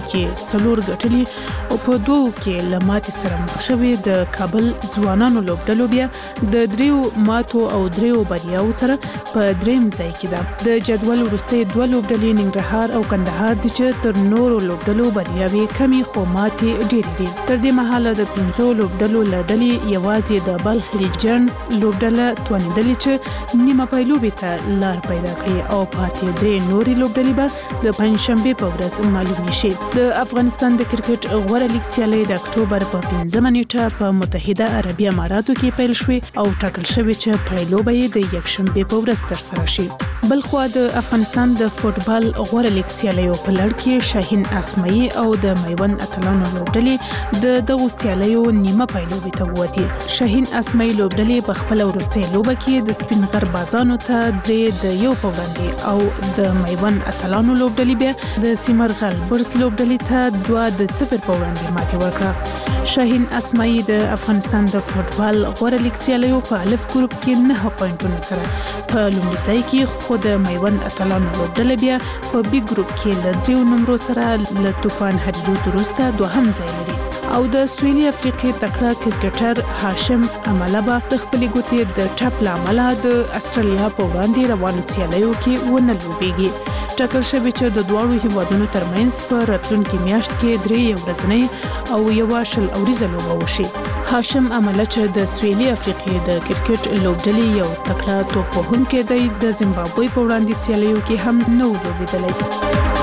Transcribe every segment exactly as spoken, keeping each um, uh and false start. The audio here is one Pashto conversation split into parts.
کې څلور ګټلي او په دوو کې له ماتې سره مخ شوې د کابل ځوانانو لوبډلو بیا د دریو ماتو او دریو بریاو سره په دریم ځای کې ده. د جدول وروستۍ دوه لوبډلې ننګرهار او کندهار دي چې تر نورو لوبډلو بریاوې کمې خو ماتې ډېرې دي. تر دې مهاله د پنځو لوبډلو له ډلې یوازې د بلخ لیجنډز لوبډله توانېدلې چې نیمه پای لوبې ته لار پیدا کړي او پاتې درې نورې لوبډلې به د پنجشنبې په ورځ معلومې شي. د افغانستان د کرکټ غوره لیګ سیالۍ د اکتوبر په پنځمه نیټه په متحده عربي اماراتو کې پیل شوې او ټاکل شوې چې پیلو به یې د یکشنبې په ورځ ترسره شي. بلخوا د افغانستان د فوټبال غوره لیګ سیالیو په لړ کې شاهین اسماعي او د میوند اتلانو لوبډلې د دغو سیالیو نیمه پای لوبې ته ووتې. شاهین اسماعي لوبډلې په خپله وروستۍ لوبه کې د سپین غر بازانو ته درې د یو په وړاندې او د میوند اتلانو لوبډلې بیا د سیمرغل برس لوبډلې ته دوه د صفر په وړاندې ماتې ورکړه. شاهین اسماعي د افغانستان د فوټبال غوره لیګ سیالیو په الف ګروپ کې نه پوینټونو سره په لومړي ځای کې، خو د میوند اتلانو لوبډله بیا په بي ګروپ کې له دریو نمرو سره له طوفان هریرود وروسته دوهم ځای لري. او د سویلي افریقې تکړه کرکټر هاشم املبه د خپلې ګوتې د ټپ له امله د استرالیا په وړاندې روانو سیالیو کې ونه لوبېږي. ټاکل شوی چې د دواړو هیوادونو ترمنځ په راتلونکي میاشت کې درې یو ورځنۍ او یوه شل اوریزه لوبه وشي. هاشم امله چې د سویلي افریقې د کرکټ لوبډلې یو تکړه توپ وهونکی دی، د زیمبابوې په وړاندې سیالیو کې هم نه و لوبېدلی.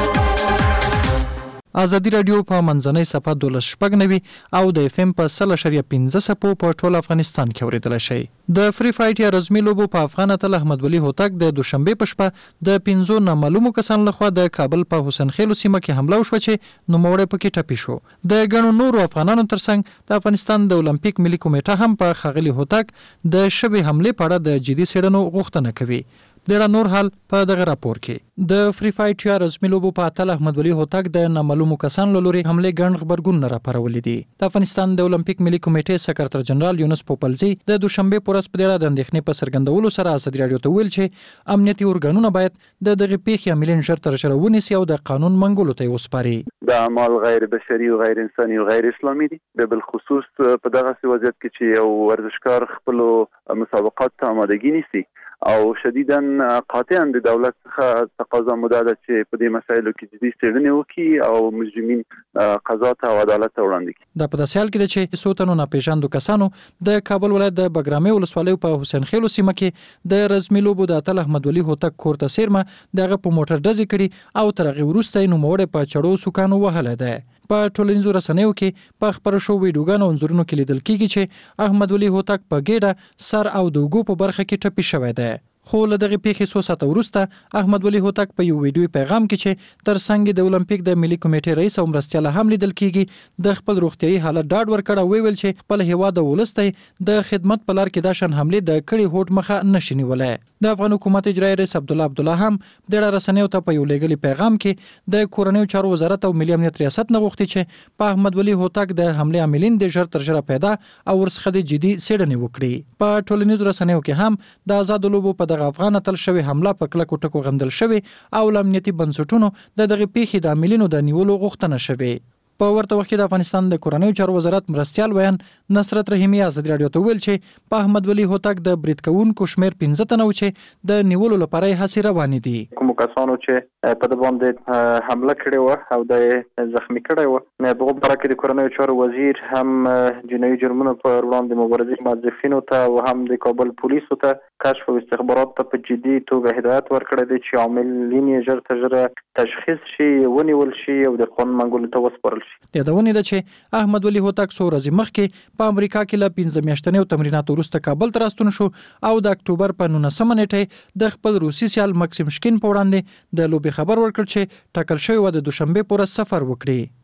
ازادي رادیو په منځنۍ صفحه دولس شپږ نوي او د اف ام په سل اشاریه پنځه څپو په ټول افغانستان کې اوریدلی شئ. د فری فایټ یا رزمي لوبو په افغان اتل احمد ولي هوتک د دوشنبې په شپه د پنځو نامعلومو کسانو لخوا د کابل په حسین خیلو سیمه کې حمله وشوه چې نوموړی پکې ټپي شو. د ګڼو نورو افغانانو ترڅنګ د افغانستان د اولمپیک ملي کمیټه هم په ښاغلي هوتک د شوې حملې په اړه د جدي څېړنو غوښتنه کوي. ډېر نور حال په دغه راپور کې. د فری فایټ یا رزمي لوبو په اتل احمد ولي هوتک د نامعلومو کسانو له لوري حملې ګڼ غبرګونونه راپارولي دي. د افغانستان د اولمپیک ملي کمیټې سکرټر جنرال یونس پوپلزي د دوشنبې په ورځ په دې اړه د اندېښنې په څرګندولو سره ازادي راډیو ته ویل چې امنیتي ارګانونه باید د دغې پیښې عاملین ژر تر ژره ونیسي او د قانون منګولو ته یې وسپاري. د اعمال غیر بشري او غیر انساني او غیر اسلامي دي. د بالخصوص په دغه وضعیت کې چې یو ورزشکار خپل مسابقات ته آمادګي نیسي او شدیداً قاطعاً د دولت څخه تقاضا موده ده چې په دې مسایلو کې جدي څېړنې وکړي او مجرمین قضا ته او عدالت ته وړاندې کړي. دا په داسې حال کې ده چې څو تنو ناپېژاندو کسانو د کابل ولایت د بګرامۍ ولسوالیو په حسین خیلو سیمه کې د رزمي لوبو د اتل احمد ولي هوتک کور ته څیرمه د هغه په موټر ډزې کړي او تر هغې وروسته یې نوموړی په چړو سوکانو وهلی دی. په ټولنیزو رسنیو کې په خپرو شوو ویډیوګانو او انځورونو کې لیدل کېږي چې احمد ولي هوتک په ګېډه سر او د اوږو په برخه کې ټپي شوی دی. خو له دغې پیښې څو ساعته وروسته احمد ولي هوتک په یو ویډیوي پیغام کې چې تر څنګ د اولمپیک د ملي کمیټې رئیس او مرستیاله هم لیدل کېږي د خپل روغتیایي حالت ډاډ ورکړ او ویل چې خپل هیواد او ولس ته د خدمت په لار کې دا شان حملې د کړي هوډ مخه نشي نیولی. د افغان حکومت اجرایي رئیس عبدالله عبدالله هم د اړه رسنیو ته په یو لیږلي پیغام کې د کورنیو چارو وزارت او ملي امنیت ریاست نه غوښتي چې په احمد ولي هوتک د حملې عاملین د ژر تر ژره پیدا او ورڅخه د جدي څېړنې وکړي. په ټولنیزو رسنیو کې هم د آزادو لوبو په دغه افغان اتل شوې حمله په کلکو ټکو غندل شوې او له امنیتي بنسټونو د دغې پیښې د عاملینو د نیولو غوښتنه شوې. په ورته وخت کې د افغانستان د کورنیو چارو وزارت مرستیال ویان نصرت رحیمي ازادي راډیو ته ویل چې په احمد ولي هوتک د برید کوونکو شمېر پنځه تنه و چې د نیولو لپاره یې هڅې روانې دي. کومو کسانو چې په ده باندې حمله کړې وه او د یې زخمي کړی وه، په هغو باره کې د کورنیو چارو وزیر هم جنایي جرمونو پر وړاندې مبارزې موظفینو ته او هم د کابل پولیسو ته کشف او استخبارات ته په جدي توګه هدایت ورکړی دی چې عاملین یې ژر تر ژره تشخیص شي، ونیول شي او د قانون منګولو ته وسپارل شي. یادونه ده چې احمد ولي هوتک څو ورځې مخکې په امریکا کې له پنځه میاشتنیو تمریناتو وروسته کابل ته راستون شو او د اکتوبر په نولسمه نیټه د خپل روسي سیال مکسیم شکین په وړاندې د لوبې خبر ورکړ چې ټاکل شوی و د دوشنبې په ورځ سفر وکړي.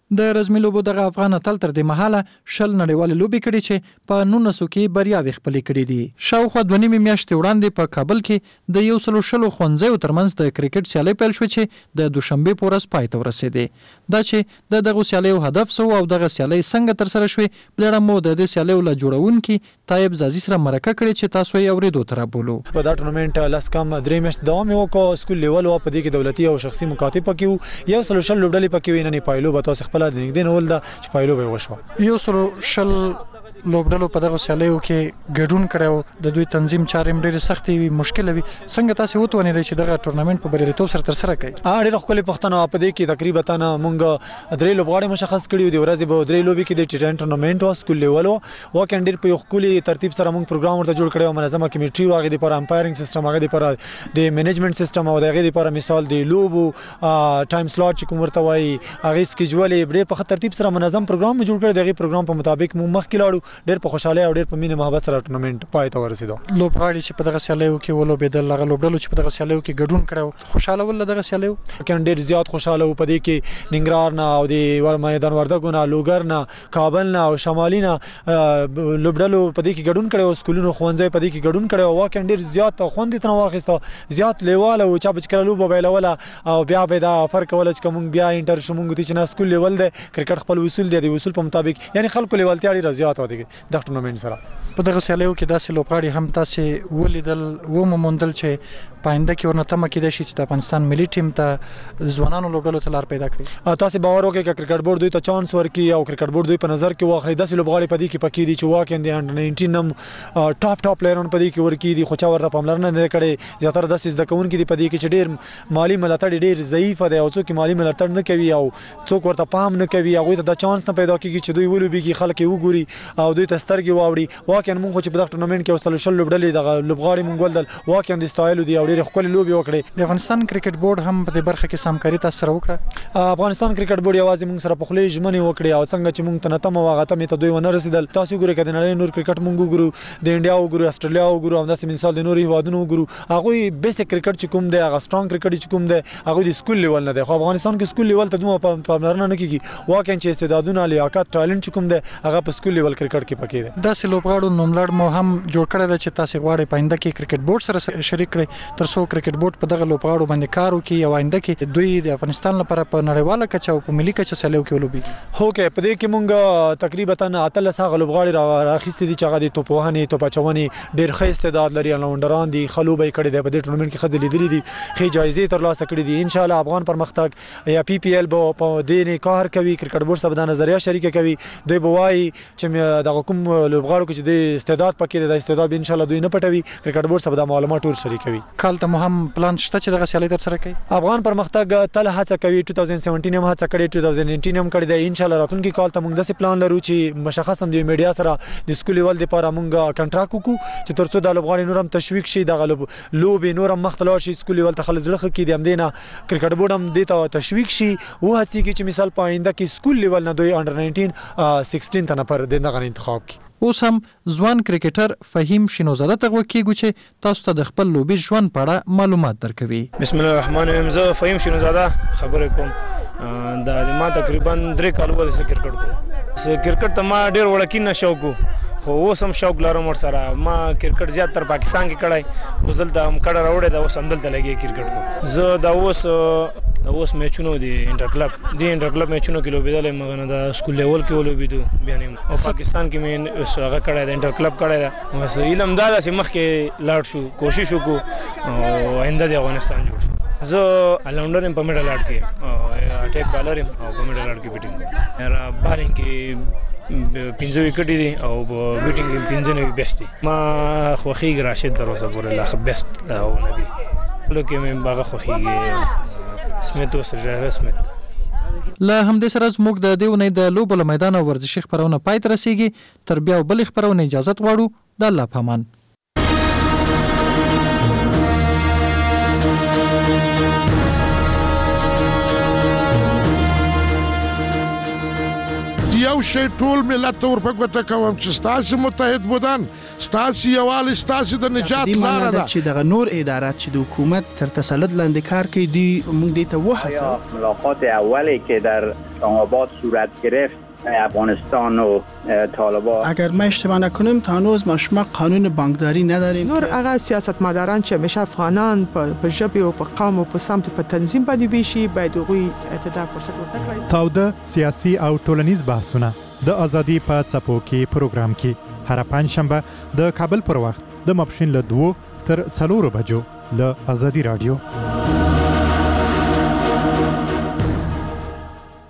د رزمي لوبو دغه افغان اتل تر دې مهاله شل نړیوالې لوبې کړې چې په نولسو کې بریاوې خپلې کړې دي. شاوخوا دوه نیمې میاشتې وړاندې په کابل کې د یو سلو شلو ښوونځیو ترمنځ د کرکټ سیالۍ پیل شوې چې د دوشنبې په ورځ پای ته ورسېدې. دا چې د دغو سیالیو هدف څه و او دغه سیالۍ څنګه ترسره شوې، پلېړه مو د دې سیالیو له جوړونکي طایب زازي سره مرکه کړې چې تاسو یې اورېدو ته رابولو. په دا ټورنمنټ لاس کم درې میاشتې دوام یې وکړ. سکول لیول و، په دې کې دولتي او شخصي مکاتب پکې وو. یو سلو شل لوبډلې پکې وې. نن پایلو به تاسو خپل د نږدې نول ده چې پایلو به وشو. یو سلو شل لوبډلو په دغه سیالیو کې ګډون کړو. د دوی تنظیم چارې ډېرې سختې وي، مشکل وي. څنګه تاسو وتوانیدئ چې دغه ټورنمنټ په بریالیتوب سره ترسره کړئ؟ ا ډېر خپل پښتنه په دې کې تقریبا تنه مونږ درې لوبغاړي مشخص کړي دي. ورځې به درې لوبې کې د ټي ټوینټي ټورنمنټ او سکول لیول او واکن ډېر په یو خولي ترتیب سره مونږ پروګرام ورته جوړ کړو. منظمه کمیټي واغې د پر امپایرینګ سیستم، هغه د پر د منیجمنت سیستم او دغه د پر مثال د لوبو ټایم سلاټ چې کوم ورته وایي هغه سکیجول ډېر په ترتیب سره منظم پروګرام جوړ کړی. دغه پروګرام په مطابق مونږ مخکې لاړو. ډېر په خوشاله او ډېر په مینه محبت سره ټورنمنټ پای ته ورسېدو. لوبغاړي چې په دغه سیالیو کې ولوبېدل، هغه لوبډلو چې په دغه سیالیو کې ګډون کړو، خوشاله ول دغه سیالیو کین ډېر زیات خوشاله و. په دې کې ننګرهار نه او د ور میدان وردګو نه، لوګر نه، کابل نه او شمالي نه لوبډلو په دې کې ګډون کړو. سکولونو ښوونځي په دې کې ګډون کړو. واکن ډېر زیات خوند تر واخیسته، زیات لیواله او چا بچ کړه لوبه ویلوله او بیا به دا فرق ول چې کوم بیا انټر شومږ دي چې نه سکول لیول دی. کرکټ خپل اصول دی، د اصول په مطابق یعنی خلکو لیوالتیا ډېر زیات و دي د ټورنمنټ سره. په دغه سیالیو کې داسې لوبغاړي هم تاسو ولیدل و موندل چې پاینده کې ورنه تمه کېدای شي چې د افغانستان ملي ټیم ته ځوانانو لوبډلو ته لار پیدا کړي؟ تاسو باور وکړئ چې کرکټ بورډ دوی ته چانس ورکړي او کرکټ بورډ دوی په نظر کې واخلي. داسې لوبغاړي په دې کې پکې دي چې واکن دي انډر ناینټین نم ټاپ ټاپ پلیئرونه په دې کې ورکړي دي، خو چا ورته پاملرنه نه کړي. زیاتره داسې زده کوونکي دي په دې کې چې ډېر مالی ملاتړ ډېر ضعیف دی او څوک مالی ملاتړ نه کوي او څوک ورته پام نه کوي. هغه ته د چانس نه پیدا کیږي چې دوی ولوبېږي، خلک یې وګوري او دوی ته سترګې واوړي. واکن موږ چې په دغه ټورنمنټ کې وسلو شل لوبډلې دغه لوبغاړي مونږ ولدل واکن د سټایل دی او ډېر خپل لوبي وکړي. د افغانستان کرکټ بورډ هم په دې برخه کې سمکاري تاسو سره وکړه؟ افغانستان کرکټ بورډ یوازې موږ سره په خولي ژمنې وکړي او څنګه چې موږ ته تم واغه ته ته دوی ونه رسیدل. تاسو ګورئ کله نه نور کرکټ موږ وګورو، د انډیا وګورو، استرالیا وګورو، او داسې مثال د نوري هوادونو وګورو. هغه بیسیک کرکټ چې کوم دی، هغه سترونګ کرکټ چې کوم دی، هغه د سکول لیول نه دی. خو افغانستان کې سکول لیول ته دوه پاملرنه نه کیږي. واکن چې استعدادونه، لیاقت، ټالنت چې کوم دی هغه په سکول لیول کرکټ کې پکې دی. داسې لوبغاړو نوملړ مو هم جوړ کړی چې تاسو غواړئ پاینده کې کرکټ بورډ سره شریک کړئ تر څو کرکټ بورډ په دغه لوبغاړو باندې کار وکړي او آینده کې دوی د افغانستان لپاره په نړیواله کچه او په ملي کچه سیالیو کې ولوبېږي؟ هو کې په دې کې مونږ تقریبا اتلس هغه لوبغاړي راخیستي دي چې هغه د توپوهنې، توپاچونې ډېر ښه استعداد لري. الراونډران دي، خلوبې کړي دي په دې ټورنمنټ کې ښځې لیدلې دي، ښې جایزې ترلاسه کړي دي. ان شاء الله افغان پرمختګ یا پی پی ایل به په دې نه کار کوي. کرکټ بورډ سره د نظریه شریک کوي. دوی به وایي چې دغه کوم لوبغاړو کې چې د استعداد پکې دی، د استعداد ان شاء الله دوی نه پټوي. کرکټ بورډ سره د معلومات ټول شریکوي. کال ته مهم پلان شته چې دغه سیالي ترسره کړي؟ افغان پرمختګ تل هڅه کوي. دوه هزار سپږمې هم هڅه کړې، دوه هزار نولس هم کړې ده. ان شاء الله راتلونکي کال ته موږ داسې پلان لرو چې مشخص هم د میډیا سره د سکول لیول لپاره موږ کنټراکټ وکړو چې ترڅو د لوبغاړي نور هم تشویق شي، د لوبې نور هم مختلف شي، سکول لیول ته خلک زړه کې دي. هم دینه کرکټ بورډ هم د ته تشویق شي او هڅه کوي چې مثال پاینده کې سکول لیول نه دوی انډر ناینټین سیکسټین ته نفر د دغه انتخاب کړي. اوس هم ځوان کرکټر فهیم شینوزاده ته وکیږو چې تاسو ته د خپل لوبي ژوند په اړه معلومات درکوي. بسم الله الرحمن الرحیم. زه فهیم شینوزاده خبرې کوم. دا ما تقریبا درې کال وړاندې کرکټ کوم. کرکټ ته ما ډېر وړکینه شوق و، خو اوس هم شوق لرم ورسره. ما کرکټ زیات تر پاکستان کې کړی، اوس دلته هم کړه راوړی دا اوس هم دلته لګي کرکټ کوم. زه دا اوس دا اوس میچونو دي انټر کلب دي انټر کلب میچونو کې لوبېدل، مګر دا سکول لیول کې ولوبېدو بیا نه. او پاکستان کې مې هغه کړی دا انټر کلب کړی دا. بس علم دا چې مخکې لاړ شو، کوشش وکړو او آینده د افغانستان جوړ شو. زه الراونډر ام په میډل اټ کې او اټیک بالر ام او په میډل اټ کې بیټینګ را بالینګ کې پنځه وکټ دي او بیټینګ کې پنځه نه بیسټ دي. ما خوخیږي راشد دروازه پورې لا بیسټ او نبی لکه مې باغه خوخیږي سمیت او سره سمیت. له همدې سره زموږ د دې ونې د لوبو له میدان او ورزشي خبرونه پای ته رسیږي. تر بیا بل خبرونه اجازه غواړو. د الله پامان. یو شی ټول ملت ته ورپګوته کوم چې ستاسو متحد بودن ستاسو یووالی ستاسو د نجات لاره ده چې دغه نور ادارات چې د حکومت تر تسلط لاندې کار کوي دی موږ دې ته وهڅوو. ملاقات اولی که در اسلام‌آباد صورت گرفت افغانستان و طالبان، اگر ما اشتباه نکنیم تا هنوز ما شما قانون بانکداری نداریم. نور هغه سیاستمداران چې همیشه افغانان په ژبه او په قوم او په سمت په تنظیم باندې ویشي باید هغوی ته دا فرصت ورکړي. تاوده سیاسي او ټولنیز بحثونه د ازادي په څپو کې پروګرام کې هر پنځشنبه د کابل پر وخت د ماپښین له دوه تر څلورو بجو له ازادي رادیو.